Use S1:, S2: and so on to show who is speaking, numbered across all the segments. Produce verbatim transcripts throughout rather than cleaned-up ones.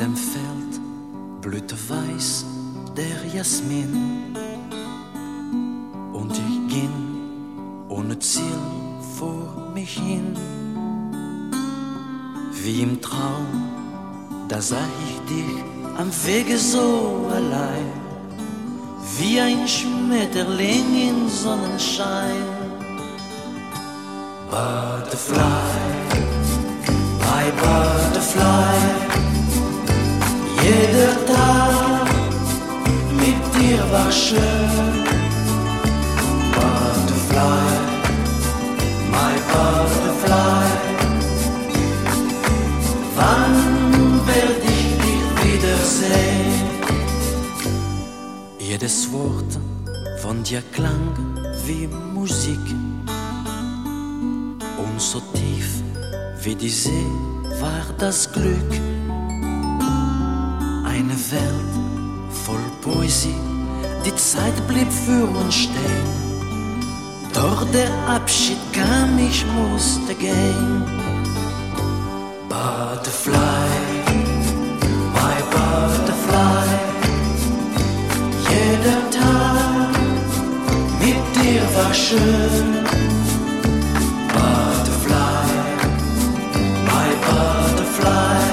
S1: dem Feld blühte weiß der Jasmin und ich ging ohne Ziel vor mich hin. Wie im Traum, da sah ich dich am Wege so allein, wie ein Schmetterling im Sonnenschein. Butterfly, my butterfly, jeder Tag mit dir war schön. Butterfly, my butterfly, wann werd ich dich wiedersehen? Jedes Wort von dir klang wie Musik, und so tief wie die See war das Glück. Eine Welt voll Poesie, die Zeit blieb für uns stehen. Doch der Abschied kam, ich musste gehen. Butterfly, my butterfly, jeder Tag mit dir war schön. Butterfly, my butterfly,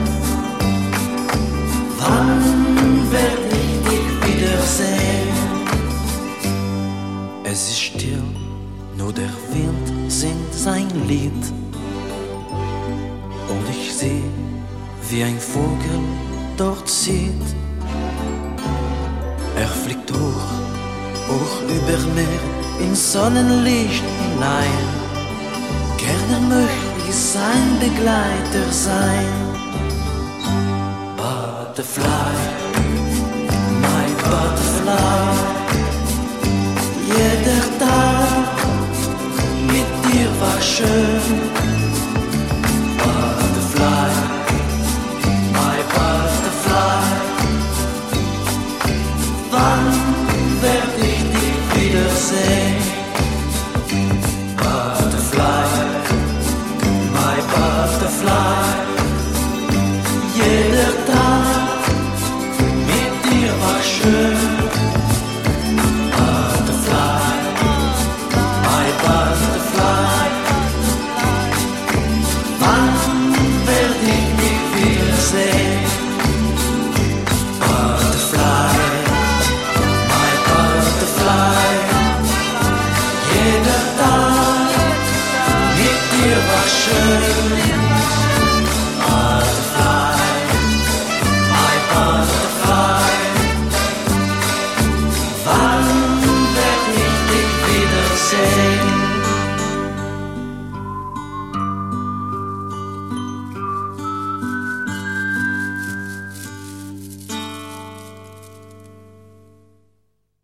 S1: wann werd ich dich wiedersehen? Es ist still, nur der Wind singt sein Lied, und ich seh, wie ein Vogel dort zieht. Er fliegt hoch, hoch über mir ins Sonnenlicht hinein. Gerne möchte ich sein Begleiter sein. Butterfly, my butterfly, jeder Tag mit dir war schön.